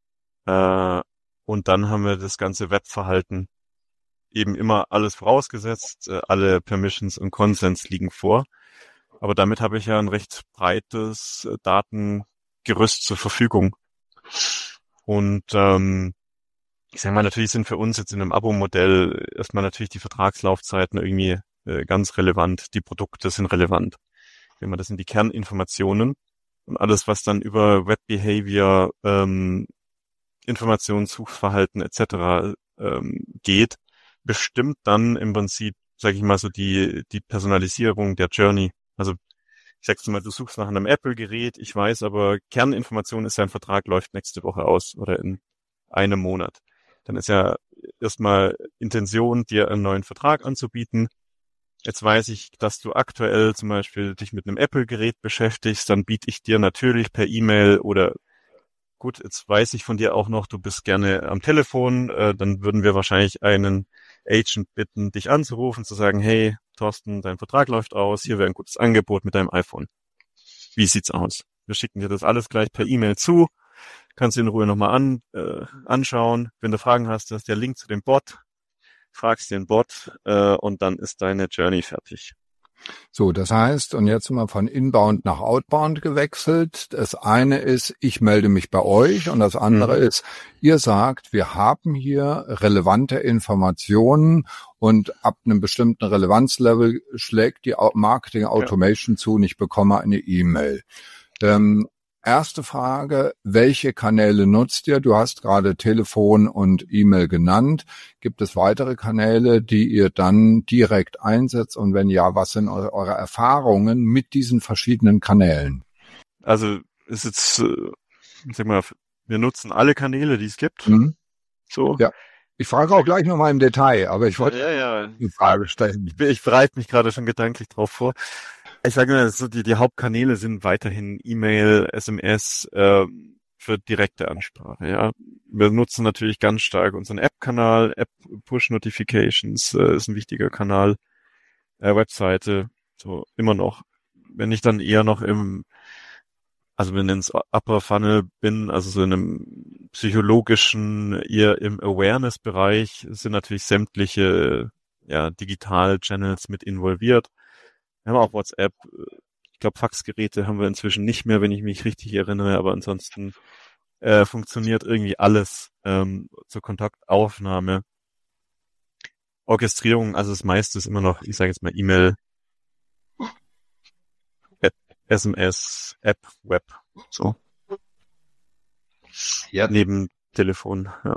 und dann haben wir das ganze Webverhalten. Eben immer alles vorausgesetzt, alle Permissions und Consents liegen vor. Aber damit habe ich ja ein recht breites Datengerüst zur Verfügung. Und ich sage mal, natürlich sind für uns jetzt in einem Abo-Modell erstmal natürlich die Vertragslaufzeiten irgendwie ganz relevant. Die Produkte sind relevant. Wenn man das sind die Kerninformationen und alles, was dann über Web-Behavior, Informationssuchverhalten etc. Geht, bestimmt dann im Prinzip, sage ich mal so, die Personalisierung der Journey. Also ich sag's mal, du suchst nach einem Apple-Gerät, ich weiß, aber Kerninformation ist, dein Vertrag läuft nächste Woche aus oder in einem Monat. Dann ist ja erstmal Intention, dir einen neuen Vertrag anzubieten. Jetzt weiß ich, dass du aktuell zum Beispiel dich mit einem Apple-Gerät beschäftigst, dann biete ich dir natürlich per E-Mail oder gut, jetzt weiß ich von dir auch noch, du bist gerne am Telefon, dann würden wir wahrscheinlich einen Agent bitten, dich anzurufen, zu sagen, hey, Thorsten, dein Vertrag läuft aus, hier wäre ein gutes Angebot mit deinem iPhone. Wie sieht's aus? Wir schicken dir das alles gleich per E-Mail zu, kannst du in Ruhe nochmal anschauen. Wenn du Fragen hast, das ist der Link zu dem Bot, fragst den Bot und dann ist deine Journey fertig. So, das heißt, und jetzt sind wir von Inbound nach Outbound gewechselt. Das eine ist, ich melde mich bei euch und das andere ist, ihr sagt, wir haben hier relevante Informationen und ab einem bestimmten Relevanzlevel schlägt die Marketing Automation zu und ich bekomme eine E-Mail. Erste Frage, welche Kanäle nutzt ihr? Du hast gerade Telefon und E-Mail genannt. Gibt es weitere Kanäle, die ihr dann direkt einsetzt? Und wenn ja, was sind eure Erfahrungen mit diesen verschiedenen Kanälen? Also ist jetzt, sag mal, wir nutzen alle Kanäle, die es gibt. So. Ja. Ich frage auch gleich nochmal im Detail, aber ich wollte die Frage stellen. Ich bereite mich gerade schon gedanklich drauf vor. Ich sage mal, so die Hauptkanäle sind weiterhin E-Mail, SMS für direkte Ansprache. Ja, wir nutzen natürlich ganz stark unseren App-Kanal, App-Push-Notifications ist ein wichtiger Kanal, Webseite, so immer noch. Wenn ich dann eher noch also wir nennen es Upper Funnel bin, also so in einem psychologischen, eher im Awareness-Bereich, sind natürlich sämtliche Digital-Channels mit involviert. Wir haben auch WhatsApp, ich glaube Faxgeräte haben wir inzwischen nicht mehr, wenn ich mich richtig erinnere, aber ansonsten funktioniert irgendwie alles zur Kontaktaufnahme. Orchestrierung, also das meiste ist immer noch, ich sage jetzt mal E-Mail, SMS, App, Web, so. Ja. Neben Telefon, ja.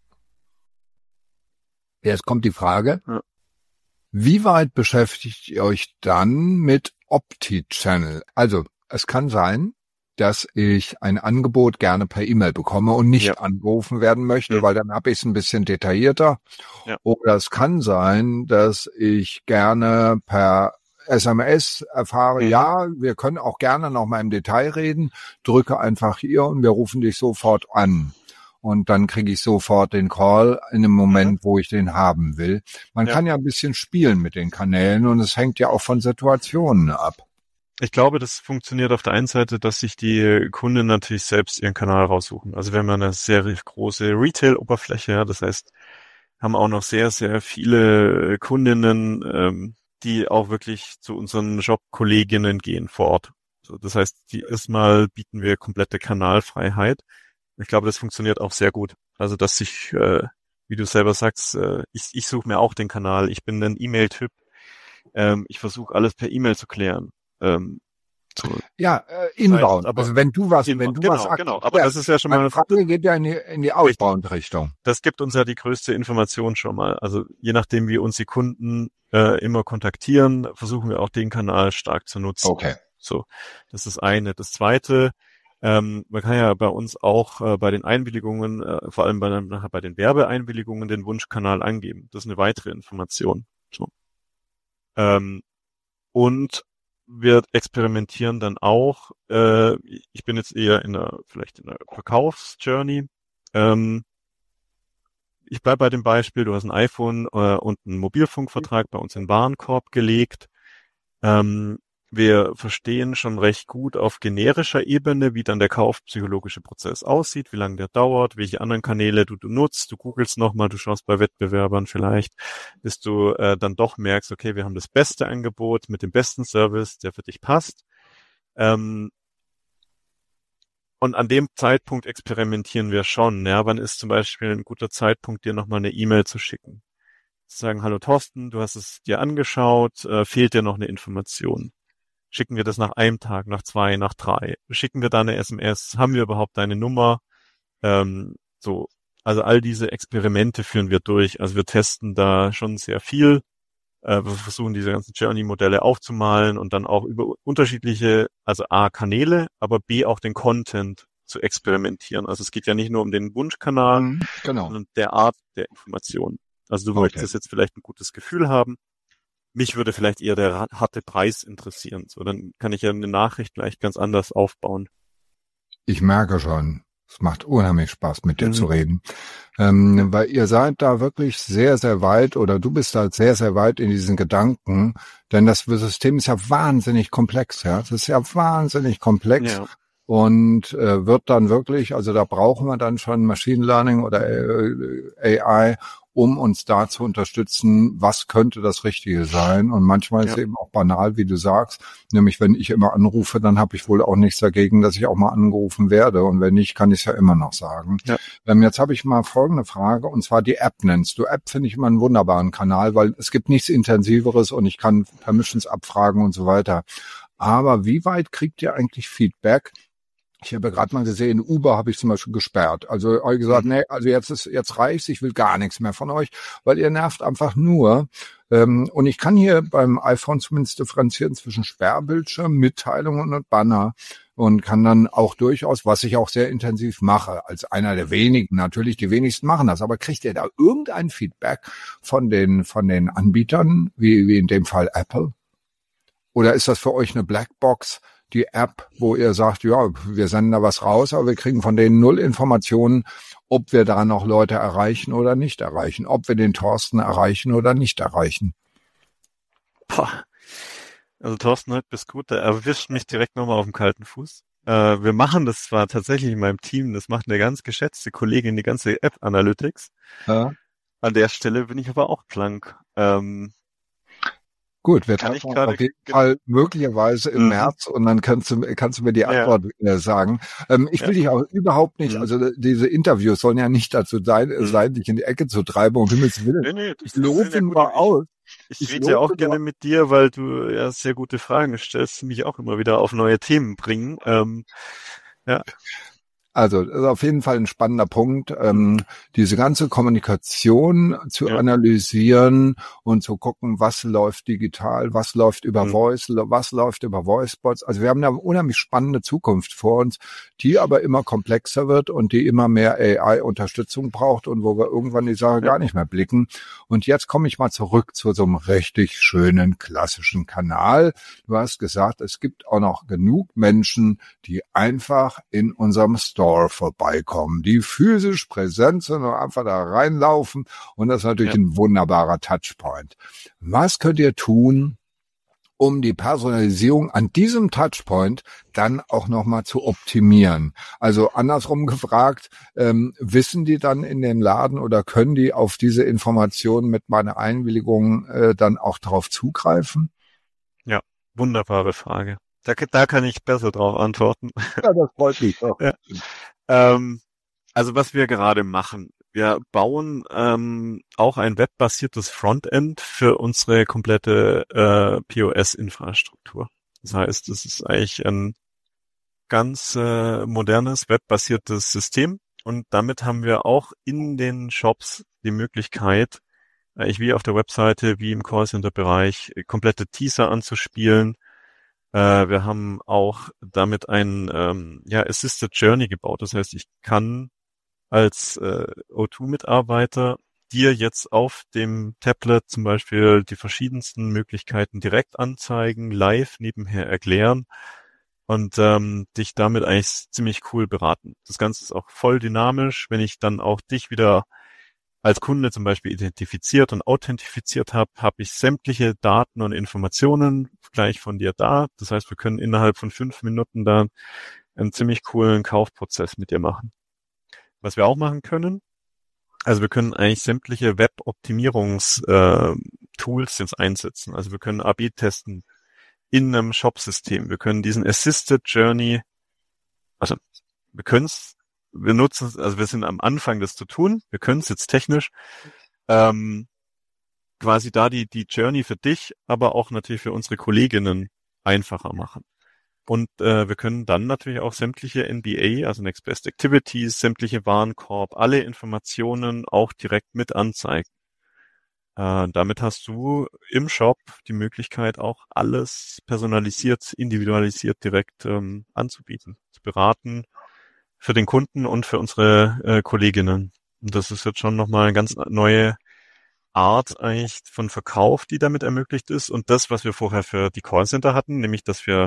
Jetzt kommt die Frage. Ja. Wie weit beschäftigt ihr euch dann mit Opti-Channel? Also, es kann sein, dass ich ein Angebot gerne per E-Mail bekomme und nicht angerufen werden möchte, weil dann habe ich es ein bisschen detaillierter. Ja. Oder es kann sein, dass ich gerne per SMS erfahre, ja, wir können auch gerne noch mal im Detail reden, drücke einfach hier und wir rufen dich sofort an. Und dann kriege ich sofort den Call in dem Moment, wo ich den haben will. Man kann ja ein bisschen spielen mit den Kanälen und es hängt ja auch von Situationen ab. Ich glaube, das funktioniert auf der einen Seite, dass sich die Kunden natürlich selbst ihren Kanal raussuchen. Also wir haben eine sehr große Retail-Oberfläche, ja, das heißt, haben auch noch sehr, sehr viele Kundinnen, die auch wirklich zu unseren Job-Kolleginnen gehen vor Ort. So, das heißt, erstmal bieten wir komplette Kanalfreiheit. Ich glaube, das funktioniert auch sehr gut. Also, dass sich, wie du selber sagst, ich suche mir auch den Kanal. Ich bin ein E-Mail-Typ. Ich versuche alles per E-Mail zu klären. Inbound. Aber also wenn du was genau. Aber das ist ja schon mal eine Frage, geht ja in die Outbound-Richtung. Das gibt uns ja die größte Information schon mal. Also je nachdem, wie uns die Kunden immer kontaktieren, versuchen wir auch den Kanal stark zu nutzen. Okay. So, das ist eine. Das zweite, man kann ja bei uns auch bei den Einwilligungen, vor allem bei den Werbeeinwilligungen, den Wunschkanal angeben. Das ist eine weitere Information. So. Und wir experimentieren dann auch, ich bin jetzt eher vielleicht in der Verkaufsjourney. Ich bleibe bei dem Beispiel, du hast ein iPhone und einen Mobilfunkvertrag bei uns in den Warenkorb gelegt. Wir verstehen schon recht gut auf generischer Ebene, wie dann der kaufpsychologische Prozess aussieht, wie lange der dauert, welche anderen Kanäle du nutzt. Du googelst nochmal, du schaust bei Wettbewerbern vielleicht, bis du dann doch merkst, okay, wir haben das beste Angebot mit dem besten Service, der für dich passt. Und an dem Zeitpunkt experimentieren wir schon. Ja, wann ist zum Beispiel ein guter Zeitpunkt, dir nochmal eine E-Mail zu schicken? Zu sagen, hallo Thorsten, du hast es dir angeschaut, fehlt dir noch eine Information? Schicken wir das nach einem Tag, nach 2, nach 3? Schicken wir da eine SMS? Haben wir überhaupt deine Nummer? Also all diese Experimente führen wir durch. Also wir testen da schon sehr viel. Wir versuchen diese ganzen Journey-Modelle aufzumalen und dann auch über unterschiedliche, also A, Kanäle, aber B, auch den Content zu experimentieren. Also es geht ja nicht nur um den Wunschkanal, sondern der Art der Information. Also du möchtest jetzt vielleicht ein gutes Gefühl haben. Mich würde vielleicht eher der harte Preis interessieren. So, dann kann ich ja eine Nachricht vielleicht ganz anders aufbauen. Ich merke schon, es macht unheimlich Spaß, mit dir zu reden. Weil ihr seid da wirklich sehr, sehr weit oder du bist da sehr, sehr weit in diesen Gedanken, denn das System ist ja wahnsinnig komplex, ja. Es ist ja wahnsinnig komplex. Ja. Und wird dann wirklich, also da brauchen wir dann schon Machine Learning oder AI, um uns da zu unterstützen, was könnte das Richtige sein. Und manchmal ist es eben auch banal, wie du sagst, nämlich wenn ich immer anrufe, dann habe ich wohl auch nichts dagegen, dass ich auch mal angerufen werde. Und wenn nicht, kann ich es ja immer noch sagen. Ja. Jetzt habe ich mal folgende Frage, und zwar die App nennst du. App finde ich immer einen wunderbaren Kanal, weil es gibt nichts Intensiveres und ich kann Permissions abfragen und so weiter. Aber wie weit kriegt ihr eigentlich Feedback? Ich habe ja gerade mal gesehen, Uber habe ich zum Beispiel gesperrt. Also habe ich gesagt, nee, also jetzt reicht's, ich will gar nichts mehr von euch, weil ihr nervt einfach nur. Und ich kann hier beim iPhone zumindest differenzieren zwischen Sperrbildschirm, Mitteilungen und Banner und kann dann auch durchaus, was ich auch sehr intensiv mache, als einer der wenigen, natürlich die wenigsten machen das, aber kriegt ihr da irgendein Feedback von den Anbietern, wie in dem Fall Apple? Oder ist das für euch eine Blackbox? Die App, wo ihr sagt, ja, wir senden da was raus, aber wir kriegen von denen 0 Informationen, ob wir da noch Leute erreichen oder nicht erreichen, ob wir den Thorsten erreichen oder nicht erreichen. Also Thorsten, heute bist gut, der erwischt mich direkt nochmal auf dem kalten Fuß. Wir machen das zwar tatsächlich in meinem Team, das macht eine ganz geschätzte Kollegin, die ganze App Analytics. Ja. An der Stelle bin ich aber auch blank. Gut, wir treffen auf jeden Fall möglicherweise im März und dann kannst du mir die Antwort sagen. Ich will dich auch überhaupt nicht, also diese Interviews sollen ja nicht dazu sein, dich in die Ecke zu treiben, um Himmels Willen. Nee, ich lobe nur aus. Ich rede ja auch gerne mit dir, weil du ja sehr gute Fragen stellst, die mich auch immer wieder auf neue Themen bringen. Also das ist auf jeden Fall ein spannender Punkt, diese ganze Kommunikation zu analysieren und zu gucken, was läuft digital, was läuft über Voice, was läuft über Voicebots. Also wir haben eine unheimlich spannende Zukunft vor uns, die aber immer komplexer wird und die immer mehr AI-Unterstützung braucht und wo wir irgendwann die Sache gar nicht mehr blicken. Und jetzt komme ich mal zurück zu so einem richtig schönen klassischen Kanal. Du hast gesagt, es gibt auch noch genug Menschen, die einfach in unserem Store vorbeikommen, die physisch präsent sind und einfach da reinlaufen. Und das ist natürlich ein wunderbarer Touchpoint. Was könnt ihr tun, um die Personalisierung an diesem Touchpoint dann auch nochmal zu optimieren? Also andersrum gefragt, wissen die dann in dem Laden oder können die auf diese Informationen mit meiner Einwilligung dann auch darauf zugreifen? Ja, wunderbare Frage. Da kann ich besser drauf antworten. Ja, das freut mich doch. Ja. Also was wir gerade machen, wir bauen auch ein webbasiertes Frontend für unsere komplette POS-Infrastruktur. Das heißt, es ist eigentlich ein ganz modernes webbasiertes System und damit haben wir auch in den Shops die Möglichkeit, wie auf der Webseite, wie im Callcenter-Bereich, komplette Teaser anzuspielen. Wir haben auch damit ein Assisted Journey gebaut. Das heißt, ich kann als O2-Mitarbeiter dir jetzt auf dem Tablet zum Beispiel die verschiedensten Möglichkeiten direkt anzeigen, live nebenher erklären und dich damit eigentlich ziemlich cool beraten. Das Ganze ist auch voll dynamisch. Wenn ich dann auch dich wieder als Kunde zum Beispiel identifiziert und authentifiziert habe ich sämtliche Daten und Informationen gleich von dir da. Das heißt, wir können innerhalb von 5 Minuten da einen ziemlich coolen Kaufprozess mit dir machen. Was wir auch machen können, also wir können eigentlich sämtliche Web-Optimierungs-Tools jetzt einsetzen. Also wir können A/B testen in einem Shop-System. Wir können diesen Assisted Journey, also wir nutzen es, also wir sind am Anfang, das zu tun. Wir können es jetzt technisch quasi da die Journey für dich, aber auch natürlich für unsere Kolleginnen einfacher machen. Und wir können dann natürlich auch sämtliche NBA, also Next Best Activities, sämtliche Warenkorb, alle Informationen auch direkt mit anzeigen. Damit hast du im Shop die Möglichkeit, auch alles personalisiert, individualisiert direkt anzubieten, zu beraten für den Kunden und für unsere Kolleginnen. Und das ist jetzt schon nochmal eine ganz neue Art eigentlich von Verkauf, die damit ermöglicht ist. Und das, was wir vorher für die Callcenter hatten, nämlich dass wir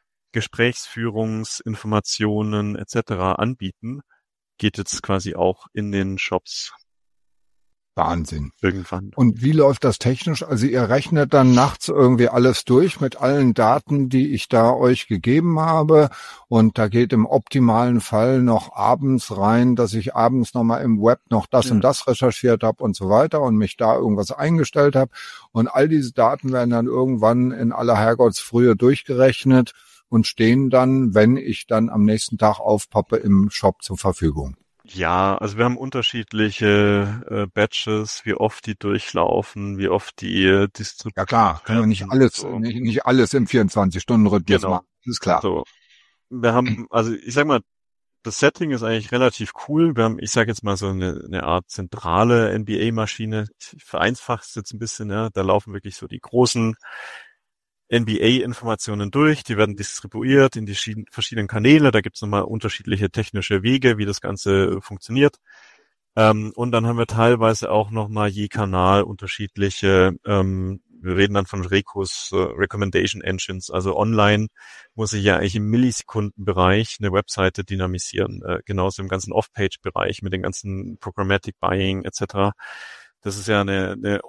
Gesprächsführungsinformationen etc. anbieten, geht jetzt quasi auch in den Shops. Wahnsinn. Irgendwann. Und wie läuft das technisch? Also ihr rechnet dann nachts irgendwie alles durch mit allen Daten, die ich da euch gegeben habe. Und da geht im optimalen Fall noch abends rein, dass ich abends nochmal im Web noch das und das recherchiert habe und so weiter und mich da irgendwas eingestellt habe. Und all diese Daten werden dann irgendwann in aller Herrgottsfrühe durchgerechnet und stehen dann, wenn ich dann am nächsten Tag aufpoppe, im Shop zur Verfügung. Ja, also wir haben unterschiedliche Batches, wie oft die durchlaufen, wie oft die distribuiert. Ja klar, können wir nicht alles, so. nicht alles im 24-Stunden-Rhythmus machen. Das ist klar. So. Wir haben, also ich sag mal, das Setting ist eigentlich relativ cool. Wir haben, ich sage jetzt mal so eine Art zentrale NBA-Maschine. Ich vereinfache es jetzt ein bisschen, ja. Da laufen wirklich so die großen NBA-Informationen durch, die werden distribuiert in die verschiedenen Kanäle, da gibt's nochmal unterschiedliche technische Wege, wie das Ganze funktioniert. Und dann haben wir teilweise auch nochmal je Kanal unterschiedliche, wir reden dann von Recos, Recommendation Engines, also online muss ich ja eigentlich im Millisekundenbereich eine Webseite dynamisieren, genauso im ganzen Off-Page-Bereich mit den ganzen Programmatic Buying etc. Das ist ja eine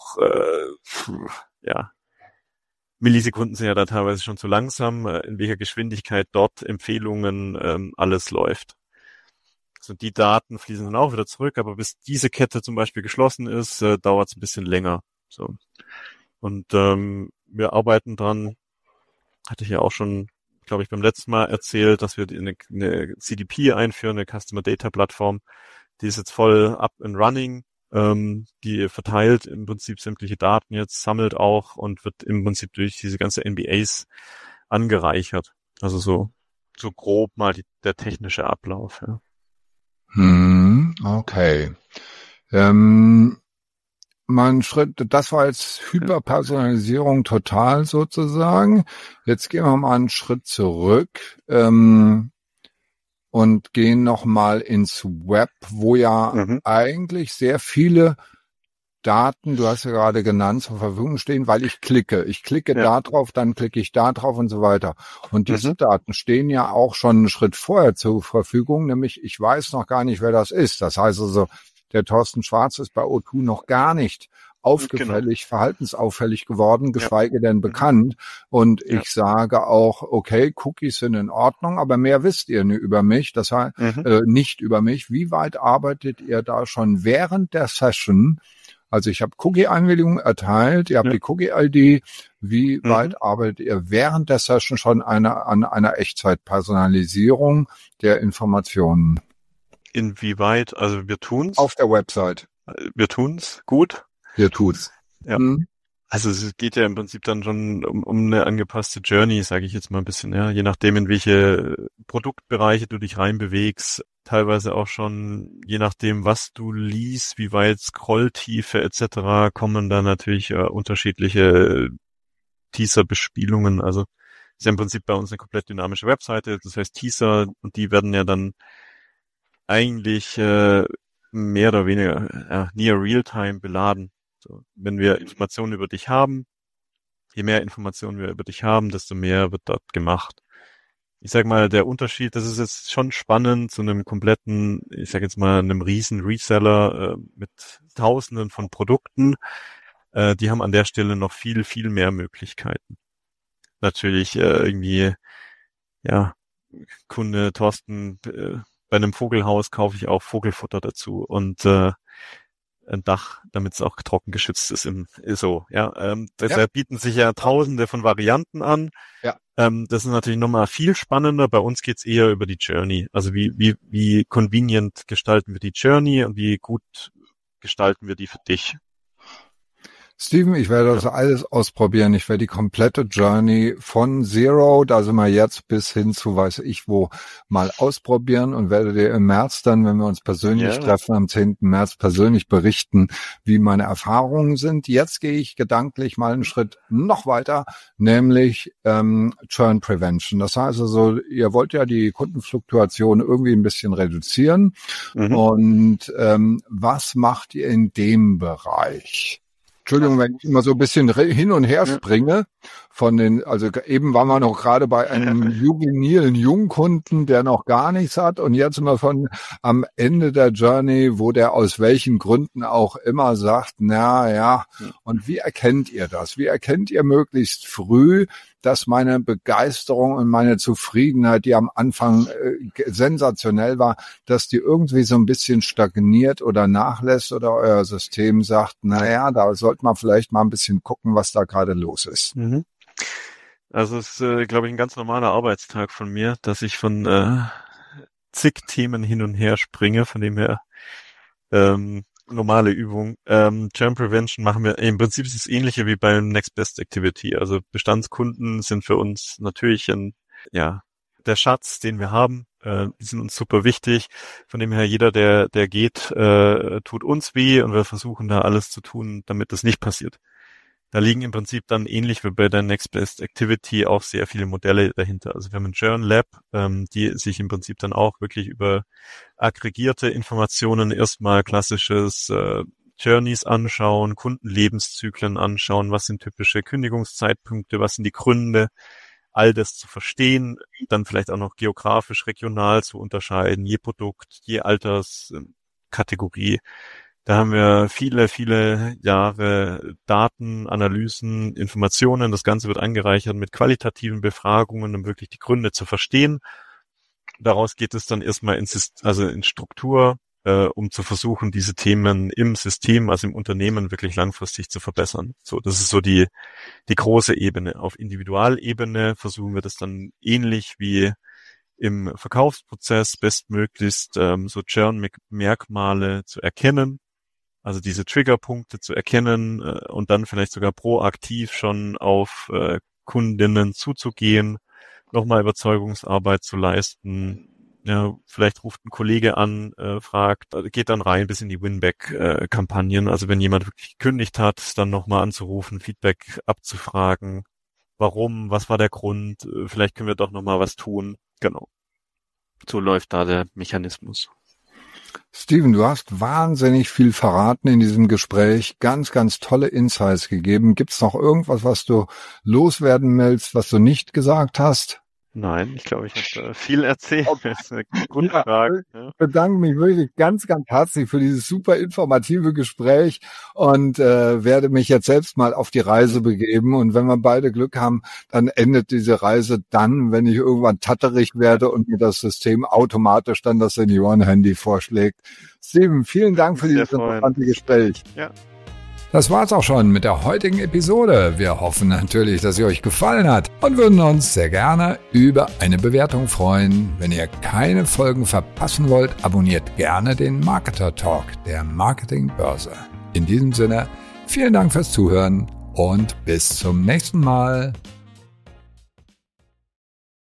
Millisekunden sind ja da teilweise schon zu langsam, in welcher Geschwindigkeit dort Empfehlungen alles läuft. Also die Daten fließen dann auch wieder zurück, aber bis diese Kette zum Beispiel geschlossen ist, dauert es ein bisschen länger. So. Und wir arbeiten dran, hatte ich ja auch schon, glaube ich, beim letzten Mal erzählt, dass wir eine CDP einführen, eine Customer Data Plattform. Die ist jetzt voll up and running. Die verteilt im Prinzip sämtliche Daten jetzt, sammelt auch und wird im Prinzip durch diese ganze NBAs angereichert. Also so so grob mal der technische Ablauf. Ja. Okay. Mal einen Schritt, das war jetzt Hyperpersonalisierung total sozusagen. Jetzt gehen wir mal einen Schritt zurück und gehen nochmal ins Web, wo ja eigentlich sehr viele Daten, du hast ja gerade genannt, zur Verfügung stehen, weil ich klicke. Ich klicke da drauf, dann klicke ich da drauf und so weiter. Und diese Daten stehen ja auch schon einen Schritt vorher zur Verfügung, nämlich ich weiß noch gar nicht, wer das ist. Das heißt also, der Thorsten Schwarz ist bei O2 noch gar nicht verhaltensauffällig geworden, geschweige denn bekannt. Und ich sage auch, okay, Cookies sind in Ordnung, aber mehr wisst ihr über mich, das heißt nicht über mich. Wie weit arbeitet ihr da schon während der Session? Also ich habe Cookie-Einwilligung erteilt, ihr habt die Cookie-ID. Wie weit arbeitet ihr während der Session schon an einer Echtzeitpersonalisierung der Informationen? Inwieweit? Also wir tun's. Auf der Website. Wir tun's gut. Wir tut's. Ja. Also es geht ja im Prinzip dann schon um eine angepasste Journey, sage ich jetzt mal ein bisschen, ja, je nachdem, in welche Produktbereiche du dich reinbewegst, teilweise auch schon, je nachdem, was du liest, wie weit Scrolltiefe etc., kommen da natürlich unterschiedliche Teaser-Bespielungen. Also ist ja im Prinzip bei uns eine komplett dynamische Webseite, das heißt Teaser, und die werden ja dann eigentlich mehr oder weniger near real-time beladen. So, wenn wir Informationen über dich haben, je mehr Informationen wir über dich haben, desto mehr wird dort gemacht. Ich sag mal, der Unterschied, das ist jetzt schon spannend zu einem kompletten, ich sag jetzt mal, einem riesen Reseller mit Tausenden von Produkten. Die haben an der Stelle noch viel, viel mehr Möglichkeiten. Natürlich irgendwie, ja, Kunde Thorsten, bei einem Vogelhaus kaufe ich auch Vogelfutter dazu und ein Dach, damit es auch trocken geschützt ist, deshalb bieten sich ja Tausende von Varianten an. Ja. Das ist natürlich nochmal viel spannender. Bei uns geht's eher über die Journey. Also wie convenient gestalten wir die Journey und wie gut gestalten wir die für dich? Steven, ich werde das alles ausprobieren. Ich werde die komplette Journey von Zero, da sind wir jetzt, bis hin zu weiß ich wo, mal ausprobieren und werde dir im März dann, wenn wir uns persönlich treffen, am 10. März persönlich berichten, wie meine Erfahrungen sind. Jetzt gehe ich gedanklich mal einen Schritt noch weiter, nämlich Churn Prevention. Das heißt also, ihr wollt ja die Kundenfluktuation irgendwie ein bisschen reduzieren. Und was macht ihr in dem Bereich? Entschuldigung, wenn ich immer so ein bisschen hin und her springe also eben waren wir noch gerade bei einem juvenilen Jungkunden, der noch gar nichts hat, und jetzt sind wir am Ende der Journey, wo der aus welchen Gründen auch immer sagt, und wie erkennt ihr das? Wie erkennt ihr möglichst früh, dass meine Begeisterung und meine Zufriedenheit, die am Anfang sensationell war, dass die irgendwie so ein bisschen stagniert oder nachlässt oder euer System sagt, da sollte man vielleicht mal ein bisschen gucken, was da gerade los ist. Also es ist, glaube ich, ein ganz normaler Arbeitstag von mir, dass ich von zig Themen hin und her springe, von dem her normale Übung. Churn Prevention machen wir, im Prinzip ist es das Ähnliche wie beim Next Best Activity. Also Bestandskunden sind für uns natürlich der Schatz, den wir haben. Die sind uns super wichtig. Von dem her, jeder, der geht, tut uns weh, und wir versuchen da alles zu tun, damit das nicht passiert. Da liegen im Prinzip dann ähnlich wie bei der Next Best Activity auch sehr viele Modelle dahinter. Also wir haben ein Churn Lab, die sich im Prinzip dann auch wirklich über aggregierte Informationen erstmal klassisches Journeys anschauen, Kundenlebenszyklen anschauen, was sind typische Kündigungszeitpunkte, was sind die Gründe, all das zu verstehen, dann vielleicht auch noch geografisch, regional zu unterscheiden, je Produkt, je Alterskategorie. Da haben wir viele, viele Jahre Daten, Analysen, Informationen. Das Ganze wird angereichert mit qualitativen Befragungen, um wirklich die Gründe zu verstehen. Daraus geht es dann erstmal in Struktur, um zu versuchen, diese Themen im System, also im Unternehmen, wirklich langfristig zu verbessern. So, das ist so die große Ebene. Auf Individualebene versuchen wir das dann ähnlich wie im Verkaufsprozess bestmöglichst so Churn-Merkmale zu erkennen. Also diese Triggerpunkte zu erkennen und dann vielleicht sogar proaktiv schon auf Kundinnen zuzugehen, nochmal Überzeugungsarbeit zu leisten. Ja, vielleicht ruft ein Kollege an, fragt, geht dann rein bis in die Winback-Kampagnen. Also wenn jemand wirklich gekündigt hat, dann nochmal anzurufen, Feedback abzufragen. Warum? Was war der Grund? Vielleicht können wir doch nochmal was tun. Genau. So läuft da der Mechanismus. Steven, du hast wahnsinnig viel verraten in diesem Gespräch, ganz, ganz tolle Insights gegeben. Gibt's noch irgendwas, was du loswerden willst, was du nicht gesagt hast? Nein, ich glaube, ich habe viel erzählt. Das ist eine Grundfrage. Ich bedanke mich wirklich ganz, ganz herzlich für dieses super informative Gespräch und werde mich jetzt selbst mal auf die Reise begeben. Und wenn wir beide Glück haben, dann endet diese Reise dann, wenn ich irgendwann tatterig werde und mir das System automatisch dann das Seniorenhandy vorschlägt. Steven, vielen Dank für dieses interessante Gespräch. Ja. Das war's auch schon mit der heutigen Episode. Wir hoffen natürlich, dass sie euch gefallen hat und würden uns sehr gerne über eine Bewertung freuen. Wenn ihr keine Folgen verpassen wollt, abonniert gerne den Marketer Talk der Marketingbörse. In diesem Sinne, vielen Dank fürs Zuhören und bis zum nächsten Mal.